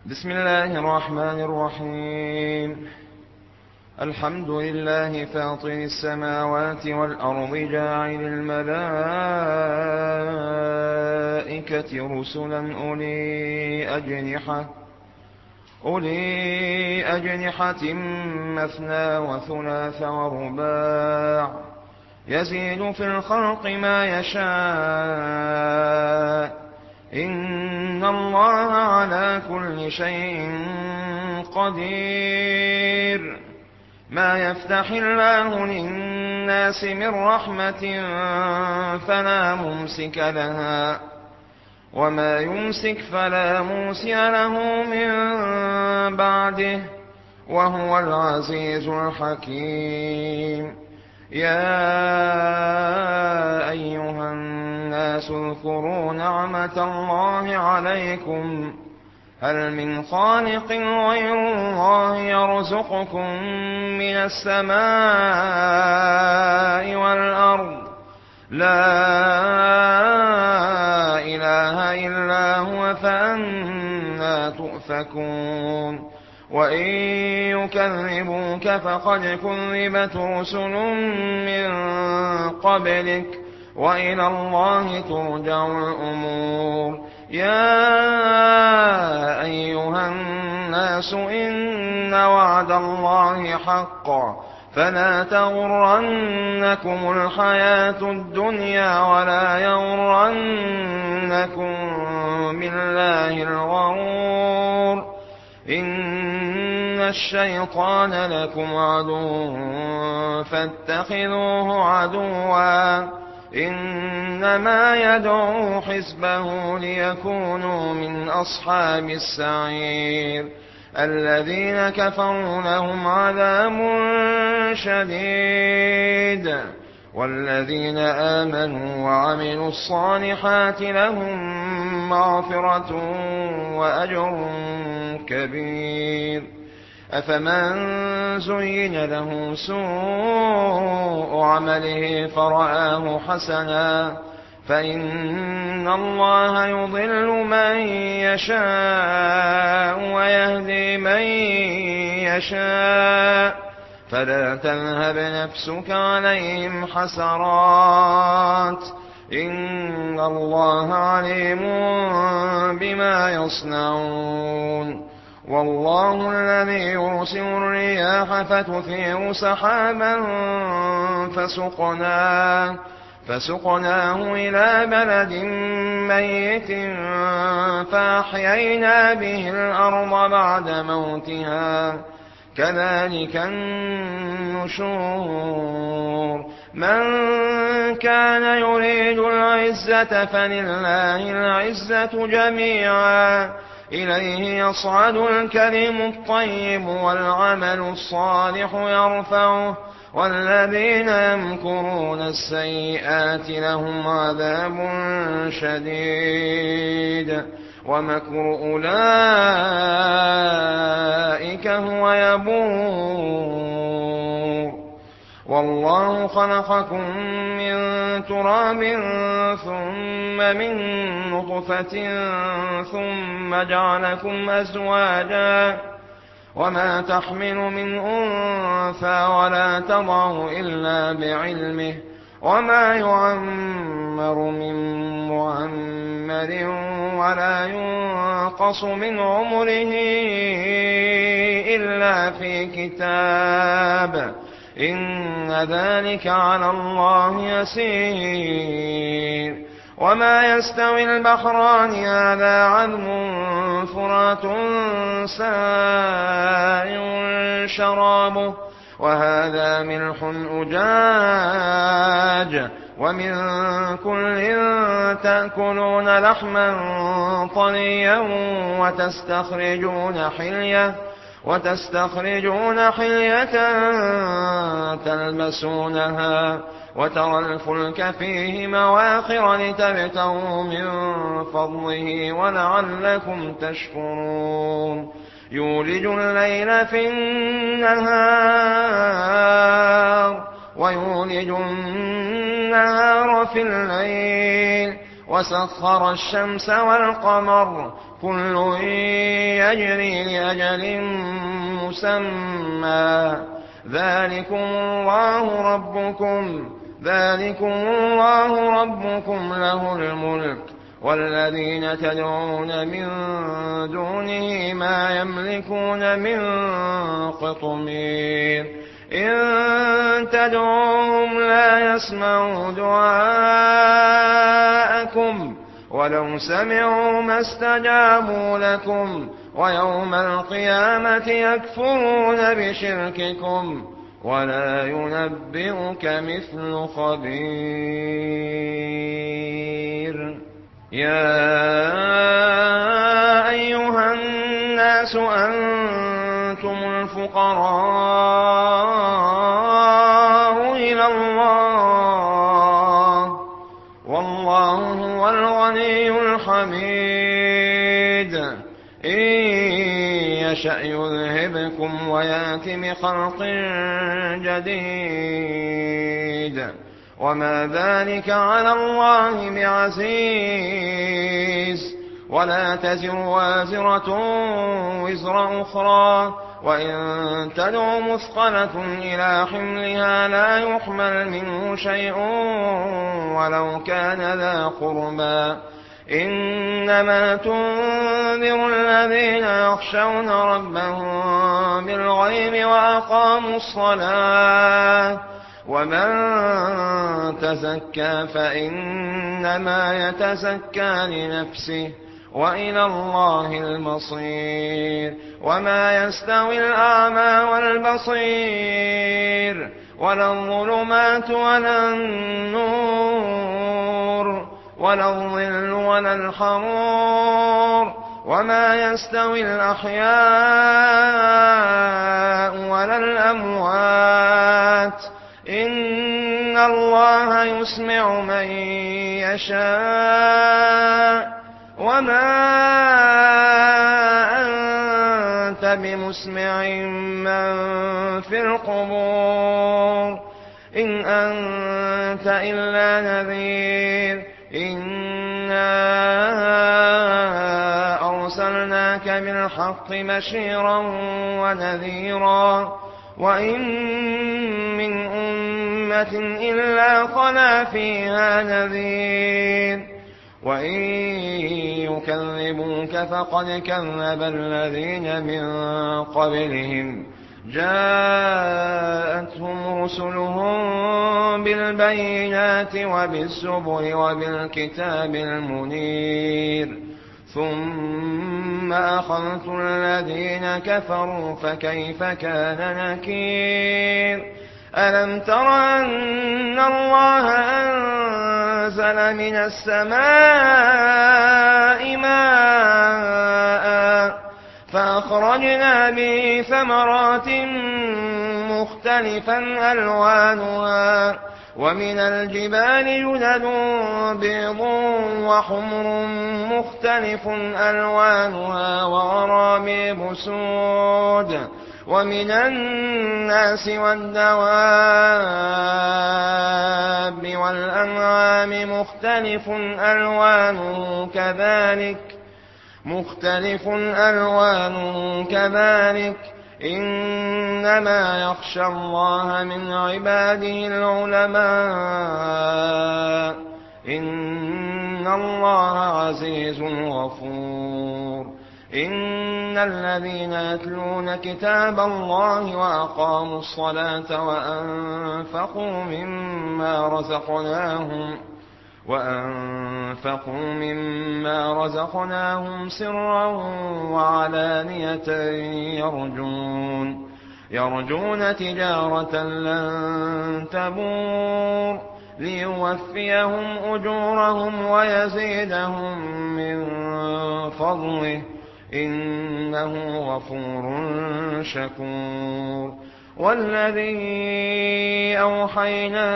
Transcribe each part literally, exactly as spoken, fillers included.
بسم الله الرحمن الرحيم. الحمد لله فاطر السماوات والأرض جاعل الملائكة رسلا أولي أجنحة أولي أجنحة مثنى وثلاث ورباع يزيد في الخلق ما يشاء إن الله على كل شيء قدير. ما يفتح الله للناس من رحمة فلا ممسك لها وما يمسك فلا مرسل له من بعده وهو العزيز الحكيم. يا أيها الناس اذكروا نعمة الله عليكم هل من خالق غير الله يرزقكم من السماء والأرض لا إله إلا هو فأنى تؤفكون. وإن يكذبوك فقد كذبت رسل من قبلك وإلى الله ترجع الأمور. يا أيها الناس إن وعد الله حق فلا تغرنكم الحياة الدنيا ولا يغرنكم بالله الغرور. إن الشيطان لكم عدو فاتخذوه عدوا إنما يدعو حزبه ليكونوا من أصحاب السعير. الذين كفروا لهم عذاب شديد والذين آمنوا وعملوا الصالحات لهم مغفرة وأجر كبير. أفمن زين له سوء عمله فرآه حسنا فإن الله يضل من يشاء ويهدي من يشاء فلا تذهب نفسك عليهم حسرات إن الله عليم بما يصنعون. والله الذي يرسل الرياح فتثير سحابا فسقناه, فسقناه إلى بلد ميت فأحيينا به الأرض بعد موتها كذلك النشور. من كان يريد العزة فلله العزة جميعا إليه يصعد الكلم الطيب والعمل الصالح يرفعه والذين يمكرون السيئات لهم عذاب شديد ومكر أولئك هو يبور. والله خلقكم من تراب ثم من نطفة ثم جعلكم أزواجا وما تحمل من أنثى ولا تضع إلا بعلمه وما يعمر من معمر ولا ينقص من عمره إلا في كتاب إن ذلك على الله يسير. وما يستوي البحران هذا عذب فرات سائغ شرابه وهذا ملح أجاج ومن كل تأكلون لحما طريا وتستخرجون حلية وتستخرجون حلية تلبسونها وترى الفلك فيه مواخر لتبتغوا من فضله ولعلكم تشكرون. يولج الليل في النهار ويولج النهار في الليل وسخر الشمس والقمر كل يجري لأجل مسمى. ذلكم الله ربكم ذلكم الله ربكم له الملك، والذين تدعون من دونه ما يملكون من قطمير. إن تدعوهم لا يسمعوا دعاءكم ولو سمعوا ما استجابوا لكم، ويوم القيامة يكفرون بشرككم، ولا ينبئك مثل خبير. يا أيها الناس أنتم الفقراء إلى الله، والله هو الغني الحميد. إن يشأ يذهبكم ويأت بخلق جديد، وما ذلك على الله بعزيز. ولا تزر وازرة وزر أخرى، وإن تدع مثقلة إلى حملها لا يحمل منه شيء ولو كان ذا قربى. إنما تنذر الذين يخشون ربهم بالغيب وأقاموا الصلاة، ومن تزكى فإنما يتزكى لنفسه، وإلى الله المصير. وما يستوي الأعمى والبصير، ولا الظلمات ولا النور، ولا الظل ولا الحرور، وما يستوي الأحياء ولا الأموات. إن الله يسمع من يشاء، وما أنت بمسمع من في القبور، إن أنت إلا نذير. إنا أرسلناك بالحق بشيرا ونذيرا، وإن من أمة إلا خلا فيها نذير، وإن يكذبوك فقد كذب الذين من قبلهم. جاءتهم رسلهم بالبينات وبالزبر وبالكتاب المنير، ثم أخذت الذين كفروا فكيف كان نكير. ألم تر أن الله أنزل من السماء ماء فأخرجنا به ثمرات مختلفا ألوانها، ومن الجبال جدد بيض وحمر مختلف ألوانها وغرابيب سود، ومن الناس والدواب والأنعام مختلف ألوانه كذلك مختلف ألوانه كذلك إنما يخشى الله من عباده العلماء، إن الله عزيز غفور. إن الذين يتلون كتاب الله وأقاموا الصلاة وأنفقوا مما رزقناهم وأنفقوا مما رزقناهم سرا وعلانية يرجون يرجون تجارة لن تبور، ليوفيهم أجورهم ويزيدهم من فضله، إنه غفور شكور. والذي أوحينا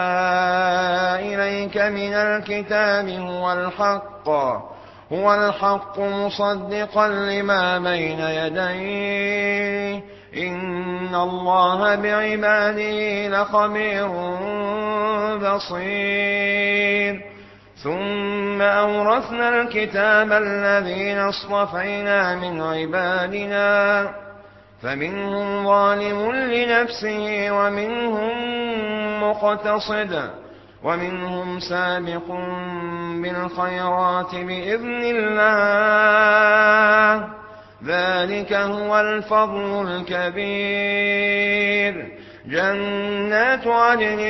إليك من الكتاب هو الحق هو الحق مصدقا لما بين يديه، إن الله بعباده لخبير بصير. ثم أورثنا الكتاب الذين اصطفينا من عبادنا فمنهم ظالم لنفسه ومنهم مقتصد ومنهم سابق بالخيرات بإذن الله ذلك هو الفضل الكبير جنات عدن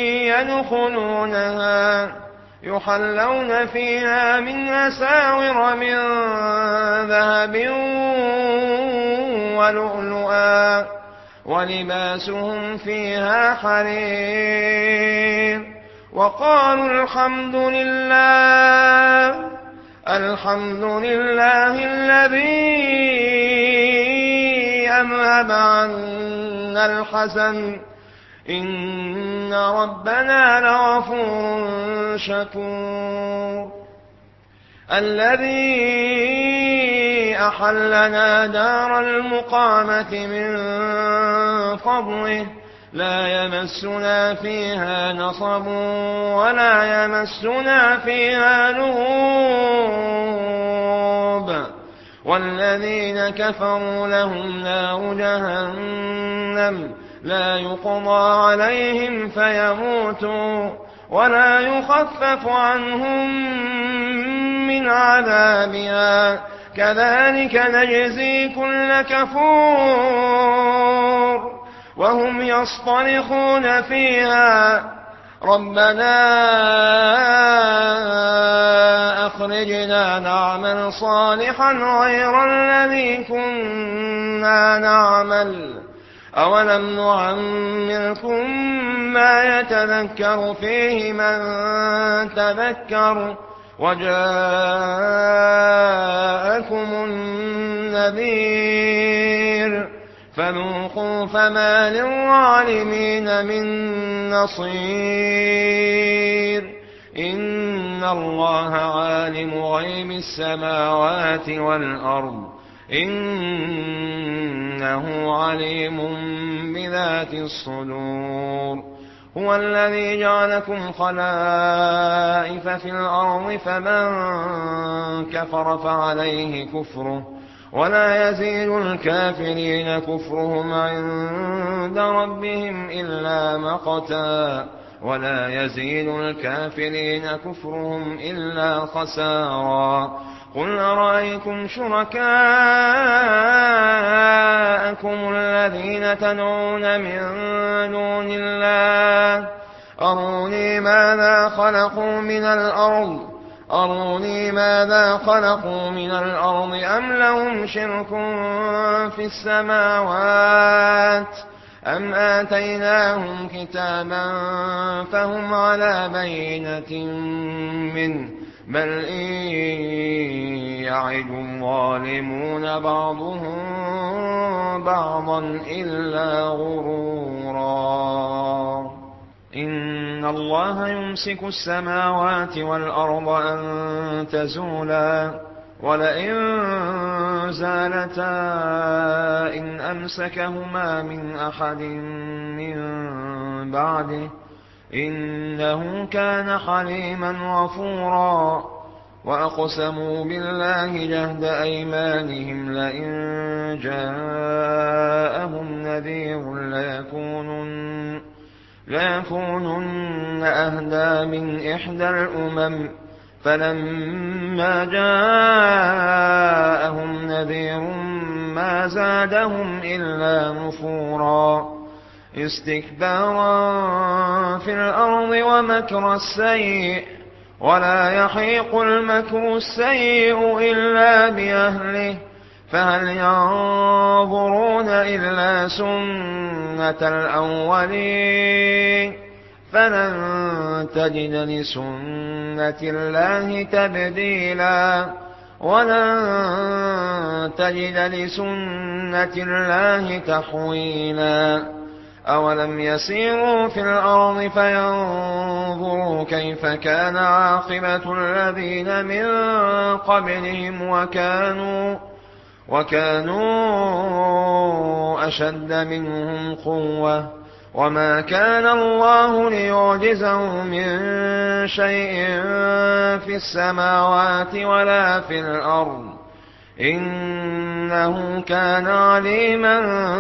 يدخلونها يحلون فيها من أساور من ذهب ولؤلؤا ولباسهم فيها حرير وقالوا الحمد لله الحمد لله الذي أذهب عنا الحزن إن ربنا لغفور شكور الذي أحلنا دار المقامة من فضله لا يمسنا فيها نصب ولا يمسنا فيها لغوب والذين كفروا لهم نار جهنم لا يقضى عليهم فيموتوا ولا يخفف عنهم من عذابها كذلك نجزي كل كفور وهم يصطرخون فيها ربنا أخرجنا نعمل صالحا غير الذي كنا نعمل أولم نعمركم ما يتذكر فيه من تذكر وجاءكم النذير فذوقوا فما للظالمين من نصير إن الله عالم غيب السماوات والأرض إنه عليم بذات الصدور هو الذي جعلكم خلائف في الأرض فمن كفر فعليه كفره ولا يزيد الكافرين كفرهم عند ربهم إلا مقتا ولا يزيد الكافرين كفرهم إلا خسارا قل أرأيتم شركاءكم الذين تدعون من دون الله أروني ماذا خلقوا من الأرض أروني ماذا خلقوا من الأرض أم لهم شرك في السماوات أم آتيناهم كتابا فهم على بينة منه بل إن يعد الظالمون بعضهم بعضا إلا غرورا إن الله يمسك السماوات والأرض أن تزولا ولئن زالتا إن أمسكهما من أحد من بعده إنه كان حليما غفورا وأقسموا بالله جهد أيمانهم لئن جاءهم نذير ليكونن, ليكونن أهدى من إحدى الأمم فلما جاءهم نذير ما زادهم إلا نفورا استكبارا في الأرض ومكر السيء ولا يحيق المكر السيء إلا بأهله فهل ينظرون إلا سنة الأولين فلن تجد لسنة الله تبديلا ولن تجد لسنة الله تحويلا أولم يسيروا في الأرض فينظروا كيف كان عاقبة الذين من قبلهم وكانوا وكانوا أشد منهم قوة وما كان الله ليعجزه من شيء في السماوات ولا في الأرض إنه كان عليما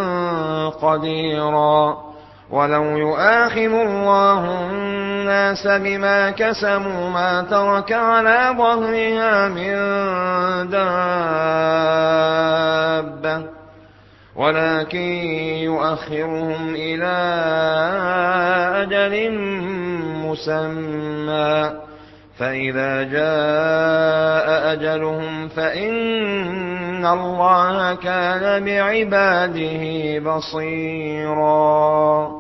قديرا ولو يؤاخذ الله الناس بما كسبوا ما ترك على ظهرها من دابة ولكن يؤخرهم إلى أجل مسمى فإذا جاء أجلهم فإن الله كان بعباده بصيرا